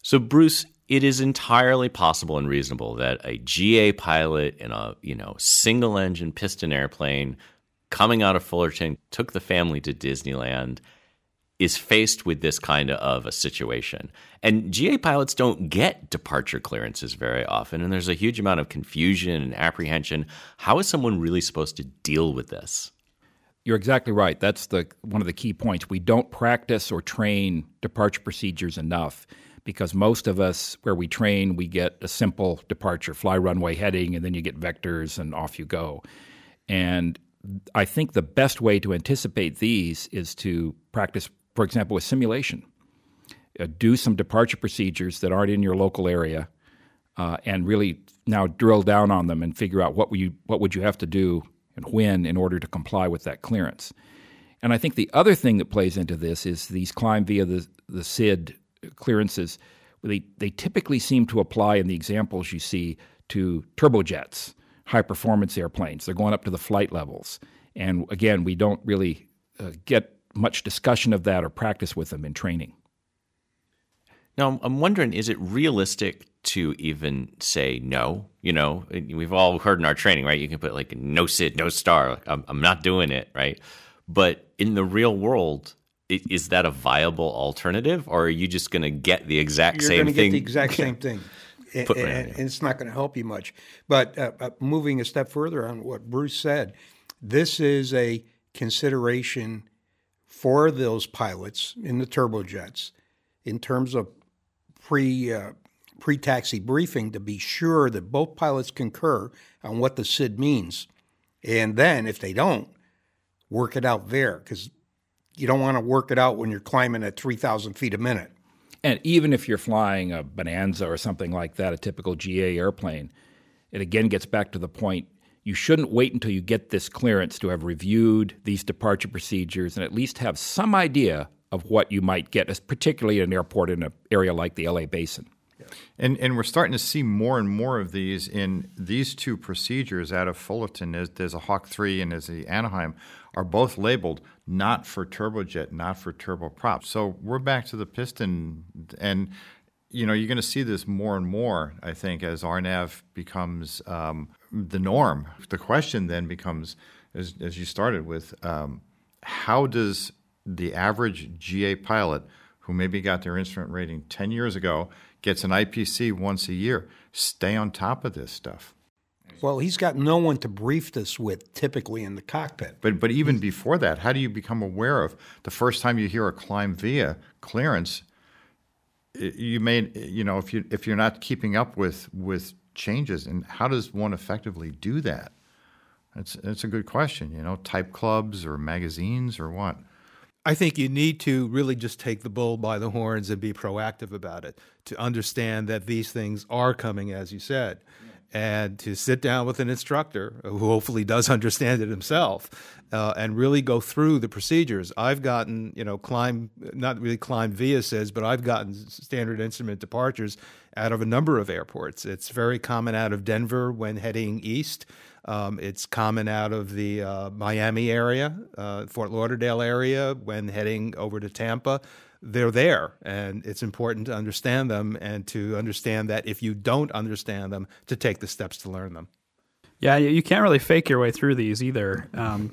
So, Bruce, it is entirely possible and reasonable that a GA pilot in a single-engine piston airplane coming out of Fullerton took the family to Disneyland is faced with this kind of a situation. And GA pilots don't get departure clearances very often, and there's a huge amount of confusion and apprehension. How is someone really supposed to deal with this? You're exactly right. That's one of the key points. We don't practice or train departure procedures enough because most of us, where we train, we get a simple departure, fly runway heading, and then you get vectors and off you go. And I think the best way to anticipate these is to practice, for example, with simulation. Do some departure procedures that aren't in your local area and really now drill down on them and figure out what would you have to do and when in order to comply with that clearance. And I think the other thing that plays into this is these climb via the SID clearances. They typically seem to apply in the examples you see to turbojets, high-performance airplanes. They're going up to the flight levels. And again, we don't really get much discussion of that or practice with them in training. Now, I'm wondering, is it realistic to even say no? We've all heard in our training, right? You can put like no SID, no star. I'm not doing it, right? But in the real world, is that a viable alternative, or are you just going to get the exact same thing? You're going to get the exact same thing, and it's not going to help you much. But moving a step further on what Bruce said, this is a consideration for those pilots in the turbojets in terms of pre-taxi briefing to be sure that both pilots concur on what the SID means. And then if they don't, work it out there, because you don't want to work it out when you're climbing at 3,000 feet a minute. And even if you're flying a Bonanza or something like that, a typical GA airplane, it again gets back to the point, you shouldn't wait until you get this clearance to have reviewed these departure procedures and at least have some idea of what you might get, particularly at an airport in an area like the LA Basin. And we're starting to see more and more of these in these two procedures out of Fullerton. There's a Hawk 3 and there's the Anaheim, are both labeled not for turbojet, not for turboprop. So we're back to the piston, and you're going to see this more and more, I think, as RNAV becomes the norm. The question then becomes, as you started with, how does the average GA pilot who maybe got their instrument rating 10 years ago, gets an IPC once a year, stay on top of this stuff? Well, he's got no one to brief this with typically in the cockpit. But even before that, how do you become aware of the first time you hear a climb via clearance? You may, if you're not keeping up with changes, and how does one effectively do that? It's a good question. Type clubs or magazines or what? I think you need to really just take the bull by the horns and be proactive about it, to understand that these things are coming, as you said, and to sit down with an instructor who hopefully does understand it himself and really go through the procedures. I've gotten, not really climb via SIDs, but I've gotten standard instrument departures out of a number of airports. It's very common out of Denver when heading east. It's common out of the Miami area, Fort Lauderdale area when heading over to Tampa. They're there, and it's important to understand them and to understand that if you don't understand them, to take the steps to learn them. Yeah, you can't really fake your way through these either.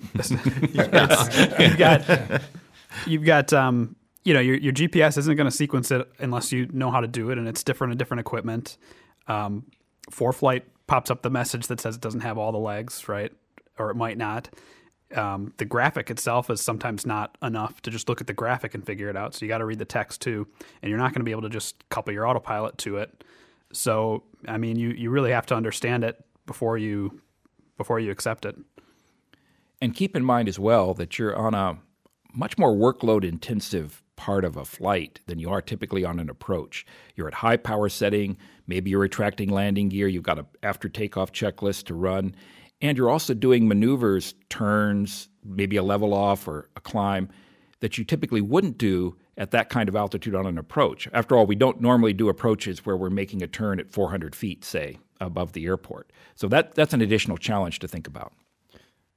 You've got your GPS isn't going to sequence it unless you know how to do it, and it's different in different equipment. ForeFlight pops up the message that says it doesn't have all the legs, right? Or it might not. The graphic itself is sometimes not enough to just look at the graphic and figure it out. So you got to read the text too, and you're not going to be able to just couple your autopilot to it. So, I mean, you really have to understand it before you accept it. And keep in mind as well that you're on a much more workload intensive part of a flight than you are typically on an approach. You're at high power setting, maybe you're retracting landing gear, you've got an after takeoff checklist to run, and you're also doing maneuvers, turns, maybe a level off or a climb that you typically wouldn't do at that kind of altitude on an approach. After all, we don't normally do approaches where we're making a turn at 400 feet, say, above the airport. So that's an additional challenge to think about.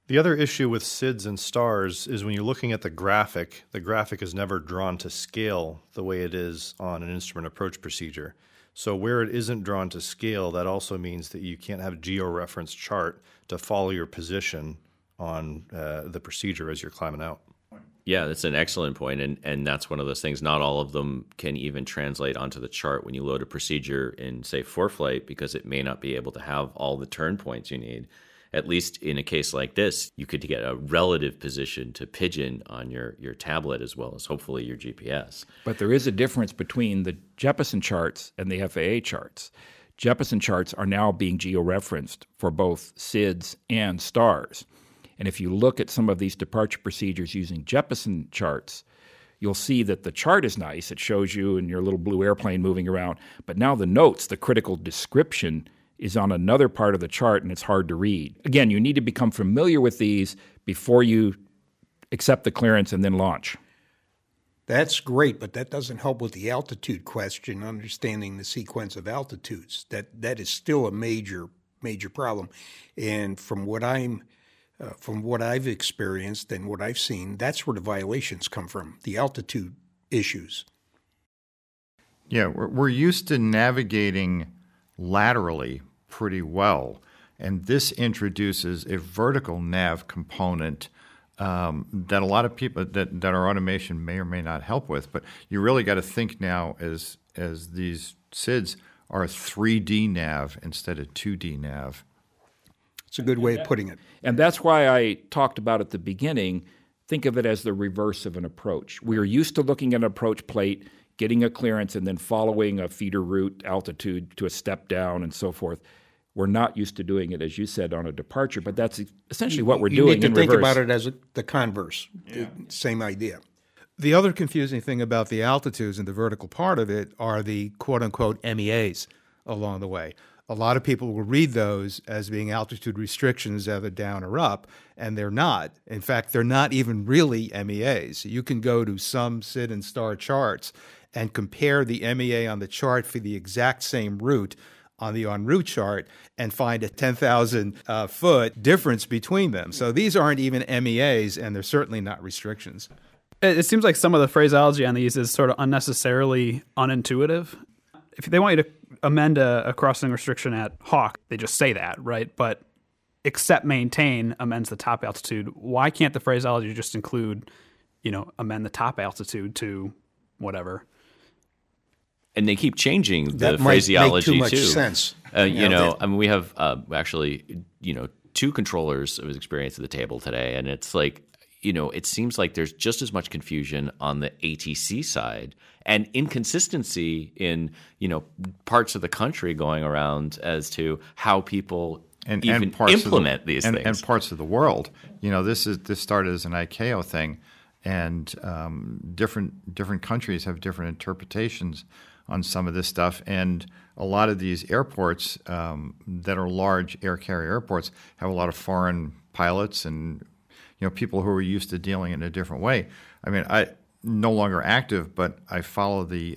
The other issue with SIDS and stars is when you're looking at the graphic is never drawn to scale the way it is on an instrument approach procedure. So where it isn't drawn to scale, that also means that you can't have a georeference chart to follow your position on the procedure as you're climbing out. Yeah, that's an excellent point, and that's one of those things. Not all of them can even translate onto the chart when you load a procedure in, say, ForeFlight, because it may not be able to have all the turn points you need. At least in a case like this, you could get a relative position to pigeon on your tablet as well as hopefully your GPS. But there is a difference between the Jeppesen charts and the FAA charts. Jeppesen charts are now being georeferenced for both SIDS and stars. And if you look at some of these departure procedures using Jeppesen charts, you'll see that the chart is nice. It shows you in your little blue airplane moving around. But now the notes, the critical description, is on another part of the chart, and it's hard to read. Again, you need to become familiar with these before you accept the clearance and then launch. That's great, but that doesn't help with the altitude question, understanding the sequence of altitudes. That is still a major problem. And from what I've experienced and what I've seen, that's where the violations come from, the altitude issues. Yeah, we're used to navigating laterally pretty well, and this introduces a vertical nav component that a lot of people that our automation may or may not help with. But you really got to think now as these SIDS are 3D nav instead of 2D nav. It's a good way of putting it. And that's why I talked about at the beginning, think of it as the reverse of an approach. We are used to looking at an approach plate, getting a clearance, and then following a feeder route altitude to a step down and so forth. We're not used to doing it, as you said, on a departure, but that's essentially what we're doing in reverse. You need to think about it as the converse, same idea. The other confusing thing about the altitudes and the vertical part of it are the quote-unquote MEAs along the way. A lot of people will read those as being altitude restrictions, either down or up, and they're not. In fact, they're not even really MEAs. You can go to some SID and STAR charts and compare the MEA on the chart for the exact same route on the en route chart and find a 10,000-foot difference between them. So these aren't even MEAs, and they're certainly not restrictions. It seems like some of the phraseology on these is sort of unnecessarily unintuitive. If they want you to amend a crossing restriction at Hawk, they just say that, right? But except maintain amends the top altitude. Why can't the phraseology just include, amend the top altitude to whatever? And they keep changing the that phraseology might make too much sense. We have actually, two controllers of experience at the table today, and it's like, it seems like there's just as much confusion on the ATC side and inconsistency in, parts of the country going around as to how people even implement these things. And parts of the world. This started as an ICAO thing, and different countries have different interpretations on some of this stuff. And a lot of these airports that are large air carrier airports have a lot of foreign pilots and people who are used to dealing in a different way. I mean, I no longer active, but I follow the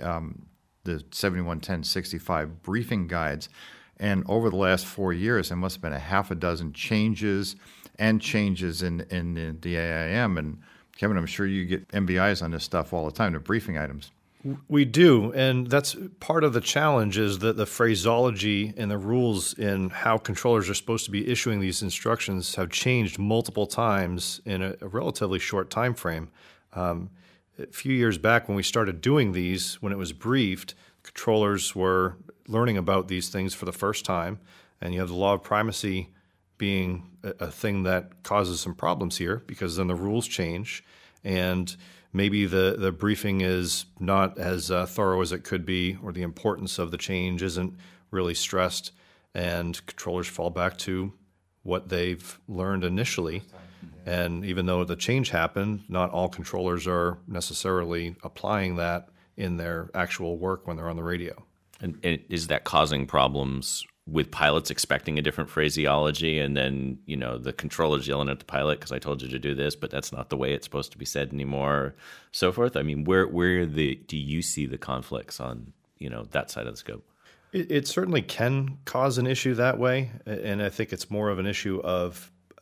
711065 briefing guides, and over the last 4 years, there must have been a half a dozen changes in the AIM. And Kevin, I'm sure you get MBIs on this stuff all the time, the briefing items. We do, and that's part of the challenge is that the phraseology and the rules in how controllers are supposed to be issuing these instructions have changed multiple times in a relatively short time frame. A few years back when we started doing these, when it was briefed, controllers were learning about these things for the first time, and you have the law of primacy being a thing that causes some problems here because then the rules change, and maybe the briefing is not as thorough as it could be, or the importance of the change isn't really stressed, and controllers fall back to what they've learned initially. And even though the change happened, not all controllers are necessarily applying that in their actual work when they're on the radio. And is that causing problems with pilots expecting a different phraseology, and then the controller's yelling at the pilot because I told you to do this, but that's not the way it's supposed to be said anymore, so forth? I mean, where do you see the conflicts on that side of the scope? It certainly can cause an issue that way, and I think it's more of an issue of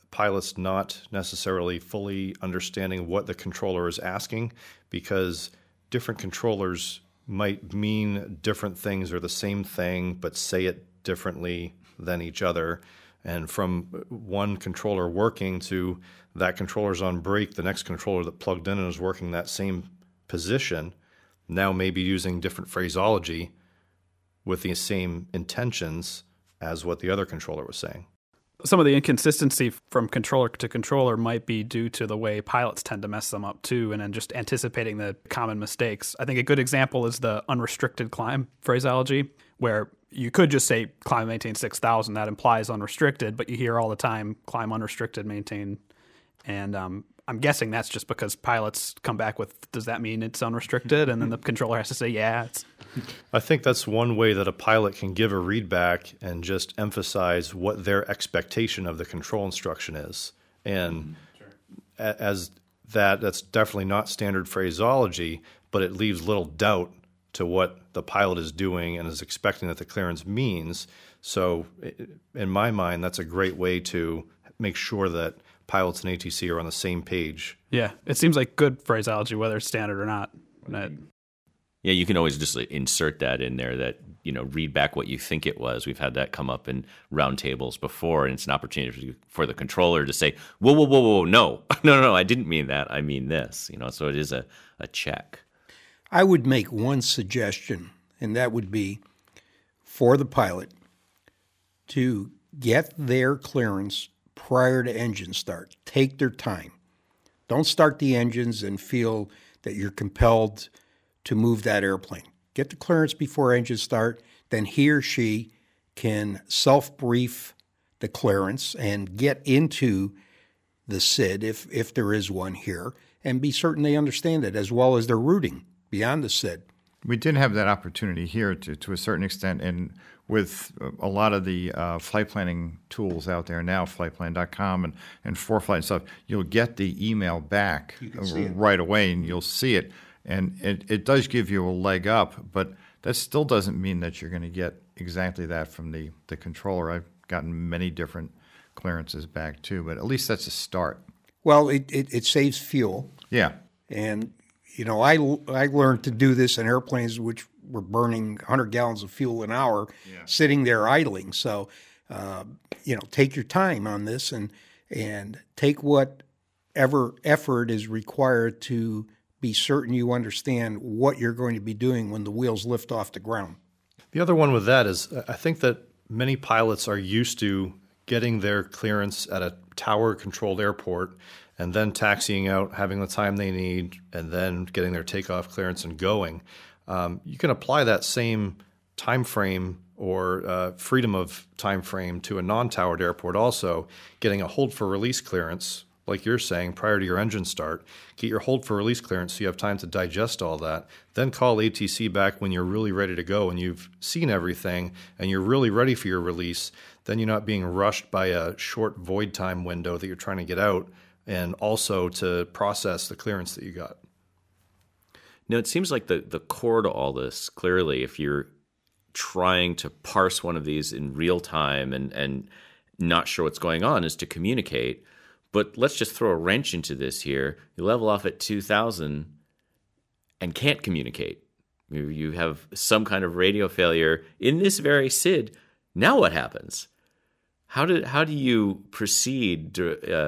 pilots not necessarily fully understanding what the controller is asking, because different controllers might mean different things or the same thing, but say it differently than each other. And from one controller working to that controller's on break, the next controller that plugged in and is working that same position now may be using different phraseology with the same intentions as what the other controller was saying. Some of the inconsistency from controller to controller might be due to the way pilots tend to mess them up too, and then just anticipating the common mistakes. I think a good example is the unrestricted climb phraseology, where you could just say climb and maintain 6,000. That implies unrestricted, but you hear all the time climb unrestricted, maintain. And I'm guessing that's just because pilots come back with, does that mean it's unrestricted? And then the controller has to say, yeah. I think that's one way that a pilot can give a readback and just emphasize what their expectation of the control instruction is. And as that's definitely not standard phraseology, but it leaves little doubt to what the pilot is doing and is expecting that the clearance means. So in my mind, that's a great way to make sure that pilots and ATC are on the same page. Yeah, it seems like good phraseology, whether it's standard or not. Yeah, you can always just insert that in there, that, read back what you think it was. We've had that come up in roundtables before, and it's an opportunity for the controller to say, whoa, no, I didn't mean that. I mean this. So it is a check. I would make one suggestion, and that would be for the pilot to get their clearance prior to engine start. Take their time. Don't start the engines and feel that you're compelled to move that airplane. Get the clearance before engines start, then he or she can self-brief the clearance and get into the SID, if there is one here, and be certain they understand it, as well as their routing beyond the SID. We did have that opportunity here to a certain extent, and with a lot of the flight planning tools out there now, flightplan.com and ForeFlight and stuff, you'll get the email back right away, and you'll see it. And it does give you a leg up, but that still doesn't mean that you're going to get exactly that from the controller. I've gotten many different clearances back too, but at least that's a start. Well, it saves fuel. Yeah. And, I learned to do this in airplanes which were burning 100 gallons of fuel an hour, sitting there idling. So, take your time on this and take whatever effort is required to be certain you understand what you're going to be doing when the wheels lift off the ground. The other one with that is I think that many pilots are used to getting their clearance at a tower-controlled airport and then taxiing out, having the time they need, and then getting their takeoff clearance and going. You can apply that same time frame or freedom of time frame to a non-towered airport also, getting a hold for release clearance, like you're saying, prior to your engine start. Get your hold for release clearance so you have time to digest all that. Then call ATC back when you're really ready to go and you've seen everything and you're really ready for your release. Then you're not being rushed by a short void time window that you're trying to get out, and also to process the clearance that you got. Now, it seems like the core to all this, clearly, if you're trying to parse one of these in real time and not sure what's going on, is to communicate. But let's just throw a wrench into this here. You level off at 2,000 and can't communicate. You have some kind of radio failure in this very SID. Now what happens? How do you proceed?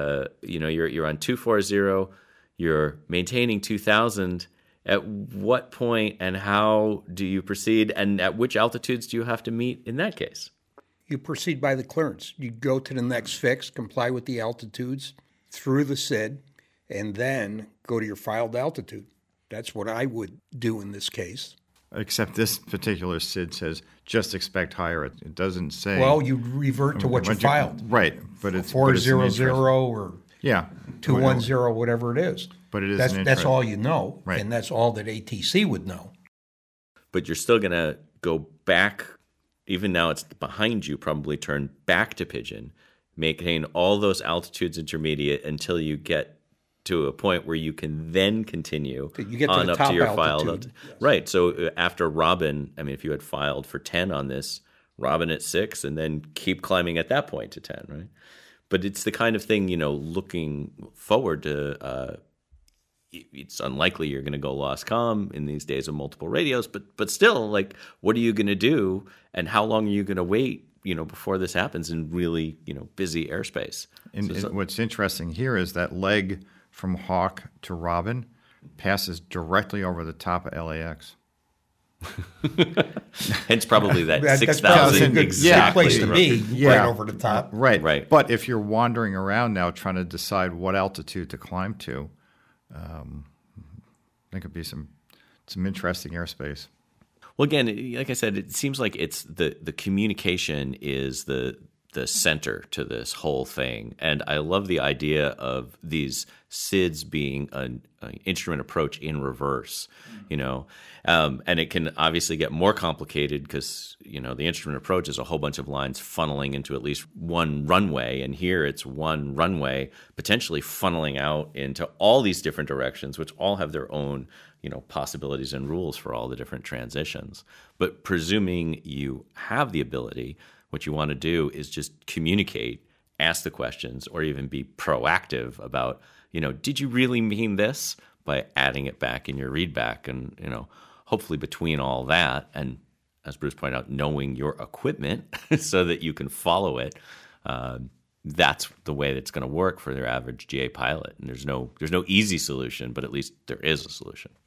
You're on 240. You're maintaining 2,000. At what point and how do you proceed? And at which altitudes do you have to meet in that case? You proceed by the clearance. You go to the next fix, comply with the altitudes through the SID, and then go to your filed altitude. That's what I would do in this case. Except this particular SID says just expect higher. It doesn't say. Well, you revert to what you filed. Right, but it's 400 or 210, whatever it is. But it is that's all you know, right. And that's all that ATC would know. But you're still going to go back, even now it's behind you, probably turn back to Pigeon, maintain all those altitudes intermediate until you get to a point where you can then continue on up to your filed altitude. Yes. Right. So after Robin, if you had filed for 10 on this, Robin at 6, and then keep climbing at that point to 10, right? But it's the kind of thing, looking forward to. It's unlikely you're going to go lost comm in these days of multiple radios, but still, like, what are you going to do, and how long are you going to wait, before this happens in really, busy airspace? And what's interesting here is that leg from Hawk to Robin passes directly over the top of LAX. Hence, probably that That's 6,000 good exactly place to be, right over the top. Right. But if you're wandering around now trying to decide what altitude to climb to, there could be some interesting airspace. Well, again, like I said, it seems like it's the communication is the center to this whole thing, and I love the idea of these SIDS being an instrument approach in reverse, and it can obviously get more complicated because the instrument approach is a whole bunch of lines funneling into at least one runway, and here it's one runway potentially funneling out into all these different directions, which all have their own possibilities and rules for all the different transitions. But presuming you have the ability, what you want to do is just communicate, ask the questions, or even be proactive about, did you really mean this, by adding it back in your readback. And, hopefully between all that and, as Bruce pointed out, knowing your equipment so that you can follow it, that's the way that's going to work for their average GA pilot. And there's no easy solution, but at least there is a solution.